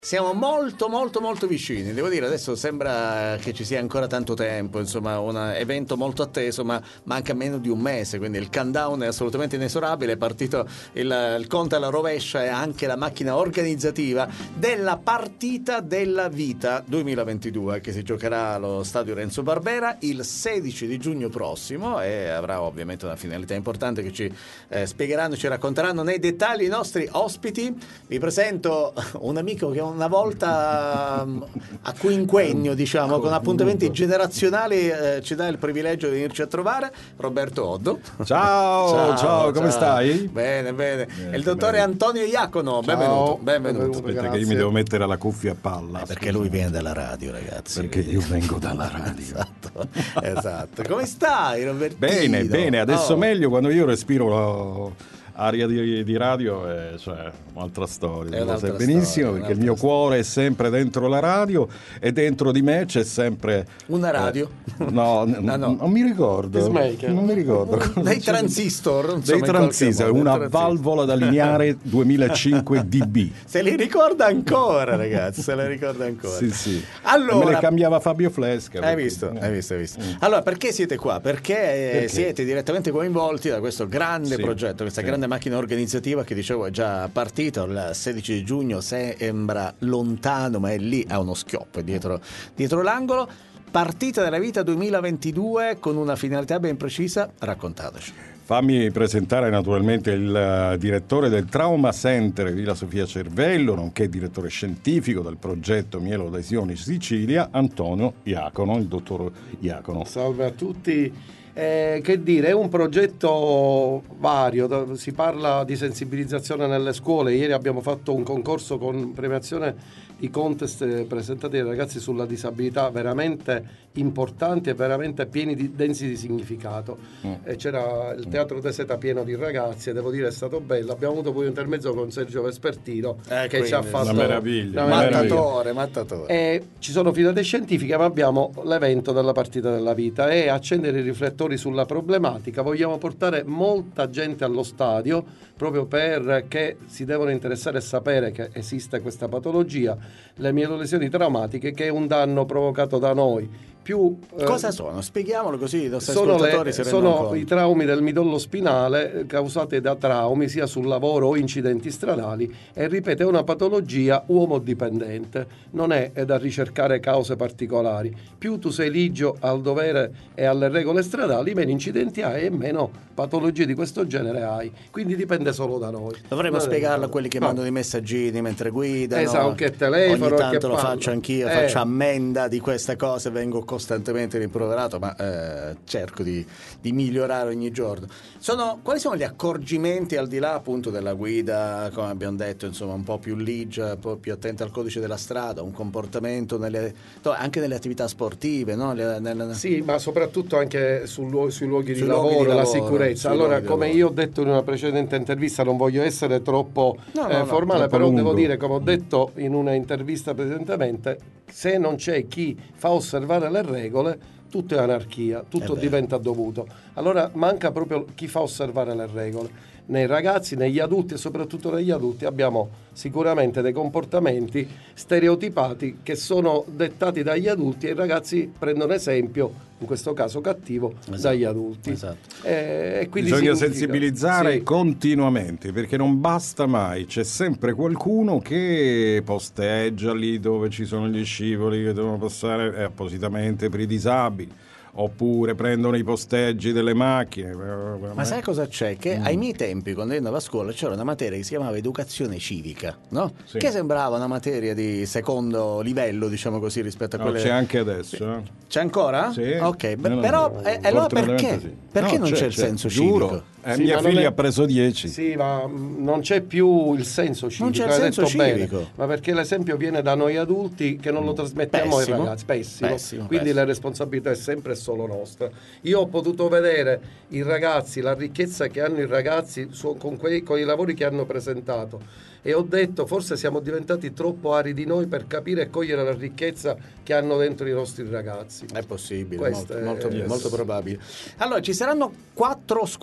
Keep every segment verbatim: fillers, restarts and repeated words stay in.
Siamo molto molto molto vicini, devo dire, adesso sembra che ci sia ancora tanto tempo, insomma un evento molto atteso, ma manca meno di un mese, quindi il countdown è assolutamente inesorabile, è partito il, il conto alla rovescia e anche la macchina organizzativa della partita della vita duemilaventidue che si giocherà allo stadio Renzo Barbera il sedici di giugno prossimo e avrà ovviamente una finalità importante che ci eh, spiegheranno, ci racconteranno nei dettagli i nostri ospiti. Vi presento un amico che una volta a quinquennio, diciamo, con appuntamenti generazionali eh, ci dà il privilegio di venirci a trovare, Roberto Oddo. Ciao, ciao, ciao, come ciao. stai? Bene, bene. E il dottore bene. Antonio Iacono, benvenuto. Benvenuto. Aspetta che io mi devo mettere la cuffia a palla. Eh, perché lui viene dalla radio, ragazzi. Perché io vengo dalla radio. Esatto, esatto. Come stai, Robertino? Bene, bene, adesso oh. meglio quando io respiro aria di, di radio è cioè un'altra storia, è un'altra lo sai benissimo storia, perché il mio cuore è sempre dentro la radio e dentro di me c'è sempre una radio eh, no, n- ah, no, non mi ricordo non mi ricordo dei transistor, insomma, dei transistor, una transistor. valvola da lineare duemilacinque dB. Se li ricorda ancora, ragazzi, se li ricorda ancora. Sì, sì. Allora, me le cambiava Fabio Flesca. Hai perché... visto, hai visto, hai visto. Mm. Allora, perché siete qua? Perché, perché siete direttamente coinvolti da questo grande sì, progetto, questa sì. grande macchina organizzativa che dicevo è già partita il sedici di giugno, sembra lontano ma è lì a uno schioppo, è dietro, dietro l'angolo. Partita della vita duemilaventidue con una finalità ben precisa, raccontateci. Fammi presentare naturalmente il uh, direttore del Trauma Center Villa Sofia Cervello, nonché direttore scientifico del progetto Mieloadesioni Sicilia, Antonio Iacono, il dottor Iacono. Salve a tutti. Eh, che dire, è un progetto vario, si parla di sensibilizzazione nelle scuole. Ieri abbiamo fatto un concorso con premiazione di contest presentati ai ragazzi sulla disabilità veramente importanti e veramente pieni di densi di significato. Mm. E c'era il Teatro de Seta pieno di ragazzi e devo dire è stato bello. Abbiamo avuto poi un intermezzo con Sergio Vespertino eh, che ci ha fatto una meraviglia, una meraviglia. mattatore, mattatore. E ci sono finalità scientifiche, ma abbiamo l'evento della partita della vita e accendere i riflettori sulla problematica. Vogliamo portare molta gente allo stadio proprio perché si devono interessare e sapere che esiste questa patologia, le mielolesioni traumatiche, che è un danno provocato da noi. Più, cosa eh, sono? Spieghiamolo così i nostri ascoltatori si rendono sono conto. I traumi del midollo spinale causati da traumi sia sul lavoro o incidenti stradali e ripeto è una patologia uomo-dipendente, non è, è da ricercare cause particolari. Più tu sei ligio al dovere e alle regole stradali, meno incidenti hai e meno patologie di questo genere hai, quindi dipende solo da noi. Dovremmo non spiegarlo a quelli che no. mandano i messaggini mentre guidano. Esatto, che telefono, ogni tanto che lo parla. faccio anch'io, eh. faccio ammenda di queste cose, vengo costantemente rimproverato, ma eh, cerco di, di migliorare ogni giorno. Sono, quali sono gli accorgimenti al di là appunto della guida, come abbiamo detto, insomma un po' più ligia, un po' più attenta al codice della strada, un comportamento nelle, no, anche nelle attività sportive, no? Nelle, nelle... Sì, ma soprattutto anche sul, sui luoghi, sui di, luoghi lavoro, di lavoro, la sicurezza. Allora, come lavoro. io ho detto in una precedente intervista, non voglio essere troppo no, eh, no, formale, no, però lungo. devo dire, come ho detto in una intervista precedentemente, se non c'è chi fa osservare le regole, tutto è anarchia, tutto diventa dovuto. Allora manca proprio chi fa osservare le regole. Nei ragazzi, negli adulti e soprattutto negli adulti abbiamo sicuramente dei comportamenti stereotipati che sono dettati dagli adulti e i ragazzi prendono esempio, in questo caso cattivo, esatto. dagli adulti. Esatto. E, e quindi bisogna significa... sensibilizzare sì. continuamente, perché non basta mai, c'è sempre qualcuno che posteggia lì dove ci sono gli scivoli che devono passare eh, appositamente per i disabili, oppure prendono i posteggi delle macchine. Ma sai cosa c'è? Che mm. ai miei tempi, quando io andavo a scuola, c'era una materia che si chiamava educazione civica, no? Sì. Che sembrava una materia di secondo livello, diciamo così, rispetto a quelle... No, c'è anche adesso. Sì. Eh. C'è ancora? Sì. Ok, no, no, però no, e allora perché? Sì. Perché no, non c'è, c'è il c'è, senso giuro. civico? Eh, sì, mia figlia è... ha preso dieci. Sì, ma non c'è più il senso civico. Non c'è il senso civico. Bene, ma perché l'esempio viene da noi adulti che non lo trasmettiamo Pessimo. ai ragazzi. Pessimo. Pessimo, Quindi pessimo. la responsabilità è sempre e solo nostra. Io ho potuto vedere i ragazzi, la ricchezza che hanno i ragazzi su, con, quei, con i lavori che hanno presentato. E ho detto forse siamo diventati troppo aridi noi per capire e cogliere la ricchezza che hanno dentro i nostri ragazzi. È possibile, Questo molto, è... molto, molto probabile. Allora ci saranno quattro squadre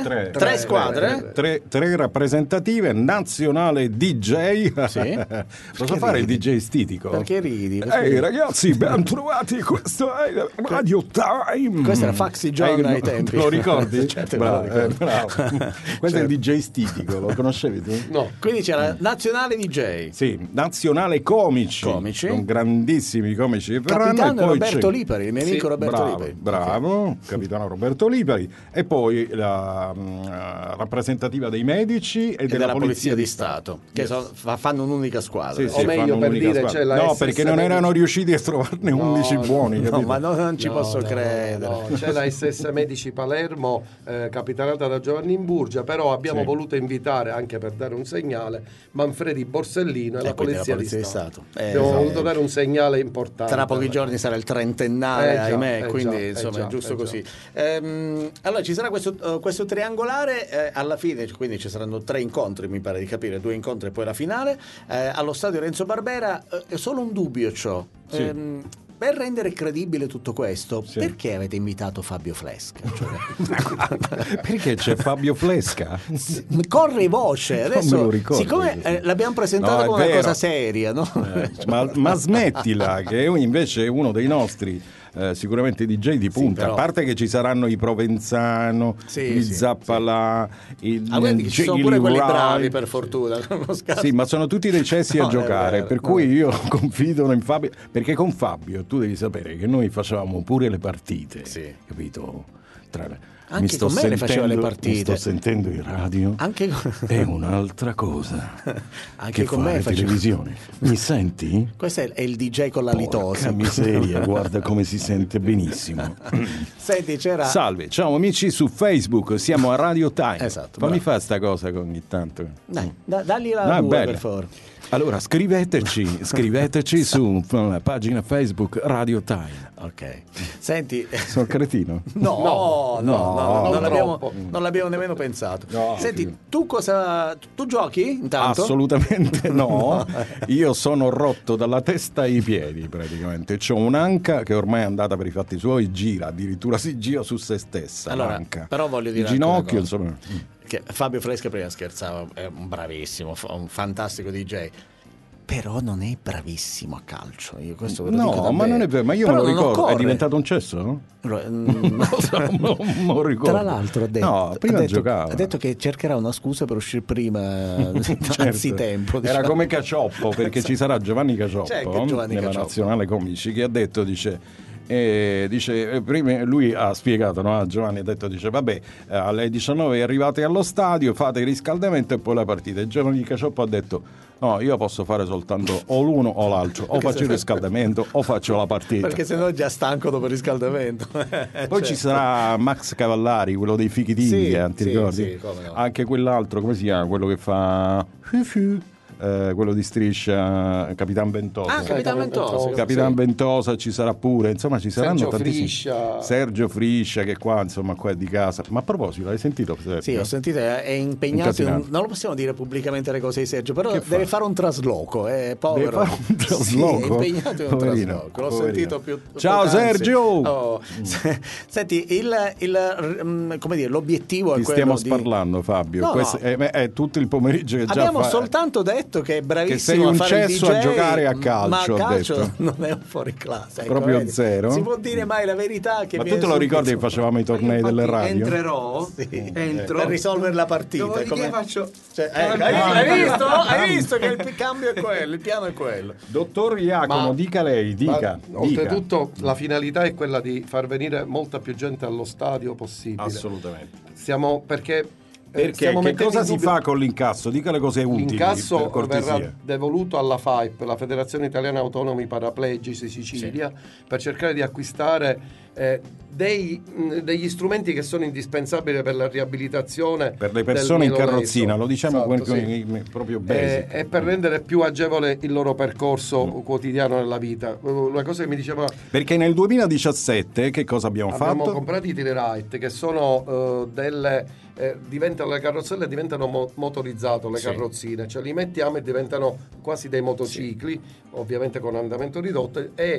tre. Tre, Tre, squadre? Tre, tre, tre rappresentative, nazionale D J. Sì. Posso fare il D J stitico? Perché ridi? Perché Ehi ridi? ragazzi, ben trovati, questo è Radio Time. Questo era Faxi John Eh, ai no, tempi. Te lo ricordi? Certo, bravo, me lo ricordo. eh, bravo. Questo è il D J stitico, lo conoscevi tu? No. Quindi c'era Nazionale D J. Sì, nazionale comici. Comici. Con grandissimi comici che verranno, e Capitano poi Roberto c'è- Lipari, il mio amico Sì, Roberto bravo, Lipari. bravo, capitano Roberto Lipari, e poi la mh, rappresentativa dei medici e, E della, Polizia di Stato, che Yes. so- fa- fanno un'unica squadra. Sì, sì, O meglio, fanno per un'unica dire, squadra. c'è la no, S S perché non medici. erano riusciti a trovarne undici no, buoni, No, capito? ma no, non ci No, posso no, credere. no, no. C'è la S S Medici Palermo, eh, capitanata da Giovanni Imburgia, però abbiamo Sì. voluto invitare, anche per dare un segnale, Manfredi Borsellino e, E la quindi Polizia, la Polizia di di Stato. Stato. Eh, abbiamo esatto. voluto dare un segnale importante. Tra pochi giorni sarà il trentennale, Eh già, ahimè, eh quindi già, eh insomma già, è giusto eh già. così. Ehm, allora ci sarà questo, uh, questo triangolare, eh, alla fine, quindi ci saranno tre incontri, mi pare di capire, due incontri e poi la finale, eh, allo stadio Renzo Barbera. Eh, è solo un dubbio c'ho. Sì. Ehm, per rendere credibile tutto questo, Sì. perché avete invitato Fabio Flesca? Cioè, Perché c'è Fabio Flesca? corre voce adesso, me lo ricordo siccome questo. eh, l'abbiamo presentato No, è come una vero. cosa seria, no? Eh, ma, ma smettila, che è invece uno dei nostri eh, sicuramente D J di punta. però- A parte che ci saranno i Provenzano, Sì, i sì, Zappalà, i Ah, guardi che ci sono Jay pure quelli Wright. bravi, per fortuna. Non scherzo. Sì, ma sono tutti dei cessi No, a è giocare, vero, per no. cui io confido in Fabio, perché con Fabio tu devi sapere che noi facevamo pure le partite, Sì. capito? Tra le- Anche mi sto con me le faceva le sentendo- partite. Mi sto sentendo in radio. Anche con... È un'altra cosa. Anche che con me fare faceva- televisione. Mi senti? Questo è è il D J con la litosi. Porca miseria, guarda come si sente benissimo. Senti, c'era... Salve, ciao amici su Facebook, siamo a Radio Time. Esatto, Fammi bravo. fare sta cosa ogni tanto. Dai, da- dagli la No, è due, bella. per favore. Allora, scriveteci, scriveteci sulla pagina Facebook Radio Time. Ok. Senti... Sono cretino? No, no, no, no, No, non, non l'abbiamo, troppo. non l'abbiamo nemmeno pensato. No, Senti, sì. tu cosa... Tu giochi intanto? Assolutamente no. Io sono rotto dalla testa ai piedi praticamente. C'ho un'anca che ormai è andata per i fatti suoi, gira, addirittura si gira su se stessa. Allora, l'anca. però voglio dire Il anche una ginocchio, cosa. insomma. Che Fabio Fresca prima scherzava, è un bravissimo, fa- un fantastico D J. Però non è bravissimo a calcio. Io questo ve lo dico No, davvero. ma non è vero, ma io Però me lo non ricordo. occorre. È diventato un cesso? No? Allora, mm, Non lo so, non me lo ricordo. Tra l'altro ha detto, No, prima ha detto, giocava. ha detto che cercherà una scusa per uscire prima Certo. anzitempo. Era diciamo. come Cacioppo, perché ci sarà Giovanni Cacioppo C'è anche Giovanni nella Cacioppo. Nazionale Comici che ha detto, dice... E dice, eh, prima lui ha spiegato, no? A Giovanni ha detto, dice vabbè, eh, alle diciannove arrivate allo stadio, fate il riscaldamento e poi la partita. E Giovanni Cacioppo ha detto no, io posso fare soltanto o l'uno o l'altro, o faccio il riscaldamento o faccio la partita. Perché sennò è già stanco dopo il riscaldamento. Poi ci sarà Max Cavallari, quello dei fichi Sì, d'India, ti sì, ricordi? sì, come no. Anche quell'altro, come si chiama? Quello che fa eh, quello di Striscia, Capitan Ventosa. Ah, Capitan Ventosa. Capitan sì. Ventosa ci sarà pure, insomma ci saranno Sergio tantissimi. Friscia. Sergio Friscia che qua insomma qua è di casa. Ma a proposito, l'hai sentito? Sergio? Sì, ho sentito, è impegnato, in- Incasinato. non lo possiamo dire pubblicamente le cose di Sergio, però Che deve fa? fare un trasloco, è povero. Deve fare un trasloco? Sì, è impegnato in un Poverino, trasloco, l'ho poverino. sentito più Ciao, poc'anzi. Sergio! Oh, se- Senti, il, il, mm, come dire, l'obiettivo Ti è quello stiamo di... sparlando, Fabio. No, Questo no. È, è tutto il pomeriggio che già Abbiamo fa- soltanto detto che è bravissimo Che sei a un fare il cesso D J, a giocare a ma calcio, a ha calcio detto. non è un fuori classe. ecco, Proprio vedi? zero? Si può dire mai la verità che Ma tu viene te lo sul ricordi che pezzo. facevamo i tornei Infatti delle radio? entrerò, Sì. entro Per risolvere la partita. Dopodiché come- faccio Cioè, ecco, hai, hai visto? Hai visto che il cambio è quello, il piano è quello. Dottor Iacono, Ma- dica lei, dica. Ma, dica. oltretutto la finalità è quella di far venire molta più gente allo stadio possibile. Assolutamente. Stiamo perché eh, Perché stiamo che mettendo cosa in si dubbio- fa con l'incasso? Dica le cose utili, L'incasso per cortesia. verrà devoluto alla F A I P, la Federazione Italiana Autonomi Paraplegici Sicilia, per cercare di acquistare eh, dei, mh, degli strumenti che sono indispensabili per la riabilitazione Per le persone in del miloneso. carrozzina, lo diciamo Esatto, quel- sì. quel- proprio Eh, basic. e per rendere più agevole il loro percorso quotidiano nella vita. Una cosa che mi diceva, Perché nel duemiladiciassette che cosa abbiamo, abbiamo fatto? comprato i Tele-Ride che sono eh, delle eh, diventano le carrozzelle diventano mo- motorizzate le Sì. carrozzine, cioè li mettiamo e diventano quasi dei motocicli, ovviamente con andamento ridotto, e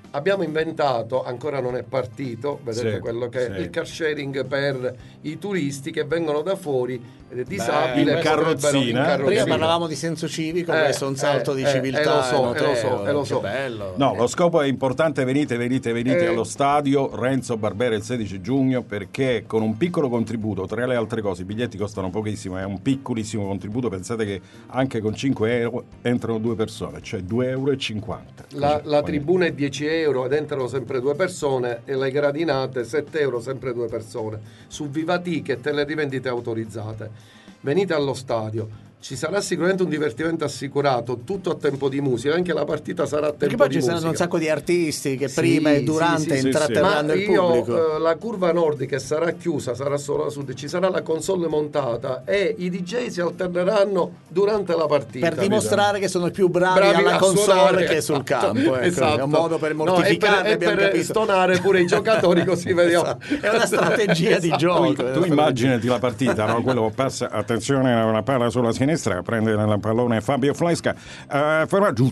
abbiamo inventato, ancora non è partito, vedete Sì, quello che sì. è il car sharing per i turisti che vengono da fuori, eh, disabili, in e potrebbero- carrozzina. in carrozzina. Prima parlavamo di senso civico, Eh, questo è un salto eh, di eh, civiltà eh, lo so, notevole, eh, lo so, eh, lo so. che bello. No, lo scopo è importante, venite, venite, venite Eh. allo stadio Renzo Barbera il sedici giugno, perché con un piccolo contributo, tra le altre cose, i biglietti costano pochissimo, è un piccolissimo contributo, pensate che anche con cinque euro entrano due persone, cioè due euro e cinquanta. La, Così, la poi- tribuna è dieci euro ed entrano sempre due persone, e le gradinate sette euro sempre due persone. Su Viva Ticket e le rivendite autorizzate. Venite allo stadio. Ci sarà sicuramente un divertimento assicurato, tutto a tempo di musica, anche la partita sarà a tempo Perché poi di ci musica. saranno un sacco di artisti che Sì, prima e sì, durante sì, sì, intratterranno Ma il io, pubblico. eh, la curva nord che sarà chiusa, sarà solo a sud, ci sarà la console montata e i D J si alterneranno durante la partita. Per dimostrare che sono più bravi, Bravi alla a console suonare, che sul esatto, campo. Ecco. esatto. È un modo per No, mortificarli, e per, e abbiamo per capito. stonare pure i giocatori, così vediamo. È una strategia di Esatto. gioco. Tu, è una tu strategia. immaginati la partita, no? Quello passa, attenzione, una palla sulla sinistra, prende la pallone Fabio Flesca, eh, ferma giù.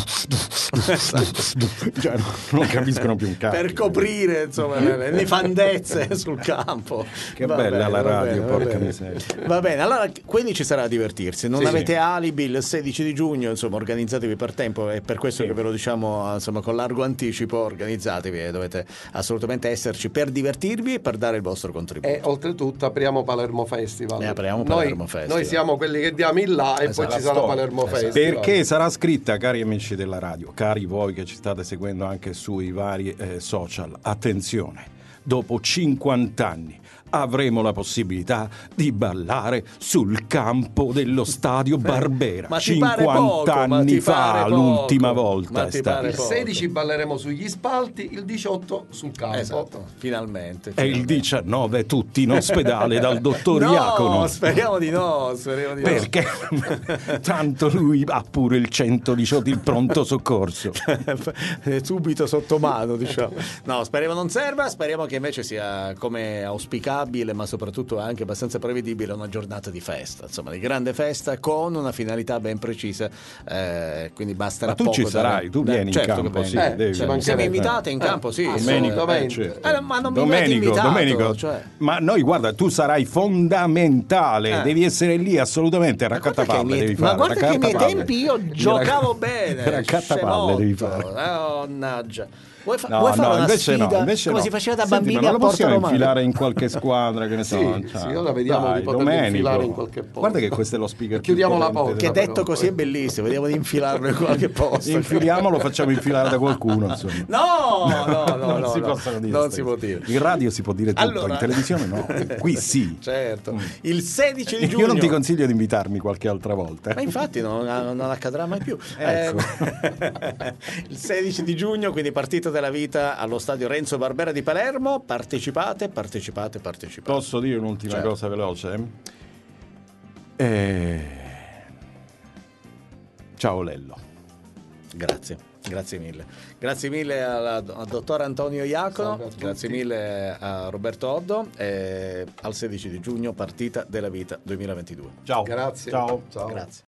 Cioè, non, non capiscono più un cazzo. Per coprire insomma le, le nefandezze sul campo. Che Va bella bene, la va radio, bene, va porca bene. miseria. Va bene, allora quindi ci sarà a divertirsi. Non Sì, avete sì. alibi il sedici di giugno, insomma, organizzatevi per tempo, è per questo che ve lo diciamo insomma con largo anticipo, organizzatevi e dovete assolutamente esserci per divertirvi e per dare il vostro contributo. E oltretutto apriamo Palermo Festival. E apriamo Noi- Palermo Festival. Noi siamo quelli che diamo il là e Esatto. poi ci sarà Storia. Palermo Esatto. Festival. Perché sarà scritta, cari amici della radio, cari voi che ci state seguendo anche sui vari eh, social, attenzione, dopo cinquanta anni avremo la possibilità di ballare sul campo dello stadio Barbera. Ma ti pare cinquanta poco, ma anni ti fa, pare poco. l'ultima Ma volta è ti stata. pare Il poco. sedici balleremo sugli spalti, il diciotto sul campo. Esatto, finalmente. E il finalmente. diciannove tutti in ospedale dal dottor No, Iacono. speriamo di no, speriamo di no. Perché tanto lui ha pure il centodiciotto, il pronto soccorso. Subito sotto mano, diciamo. No, speriamo non serva, speriamo che invece sia come auspicabile, ma soprattutto anche abbastanza prevedibile, una giornata di festa, insomma, di grande festa con una finalità ben precisa. Eh, quindi basterà Ma tu poco ci da- sarai, tu da- vieni in certo campo, che posso. eh, Eh, devi ci venire. mancherebbe. Se mi invitate in campo, sì. Domenico, Assolutamente. eh, certo. Eh, ma non mi avete Domenico, invitato, Domenico, cioè. ma noi guarda, tu sarai fondamentale, Eh. devi essere lì assolutamente, Ma guarda che ai raccattapalle miei- devi ma fare. guarda che ai miei raccattapalle. tempi io Devi giocavo racc- bene. Raccattapalle devi fare. scemotto. Eh, mannaggia. Vuoi, fa- No, vuoi fare no, una invece sfida no, invece come no. si faceva da Senti, bambini ma a non lo Porta possiamo Romana? infilare in qualche squadra, che ne so. Sì, cioè, sì, ora vediamo dai, di poterlo Domenico. infilare in qualche posto. Guarda che questo è lo speaker più Chiudiamo la potente porta. Che della- detto così è bellissimo, vediamo di infilarlo in qualche posto. Infiliamolo, facciamo infilare da qualcuno, insomma. No, no, no, non no, si no. possono dire Non queste si può cose. dire. In radio si può dire tutto, Allora- in televisione no. Qui sì. Certo. Il sedici di giugno. Io non ti consiglio di invitarmi qualche altra volta. Ma infatti non, non accadrà mai più. Ecco. Eh, il sedici di giugno, quindi partita della vita allo stadio Renzo Barbera di Palermo. Partecipate, partecipate, partecipate. Posso dire un'ultima Certo. cosa veloce? Eh... Ciao Lello. Grazie, grazie mille. Grazie mille alla- al dottor Antonio Iacono, Salve a tutti. grazie mille a Roberto Oddo. E al sedici di giugno, partita della vita duemilaventidue. Ciao. Grazie. Ciao. Ciao. Grazie.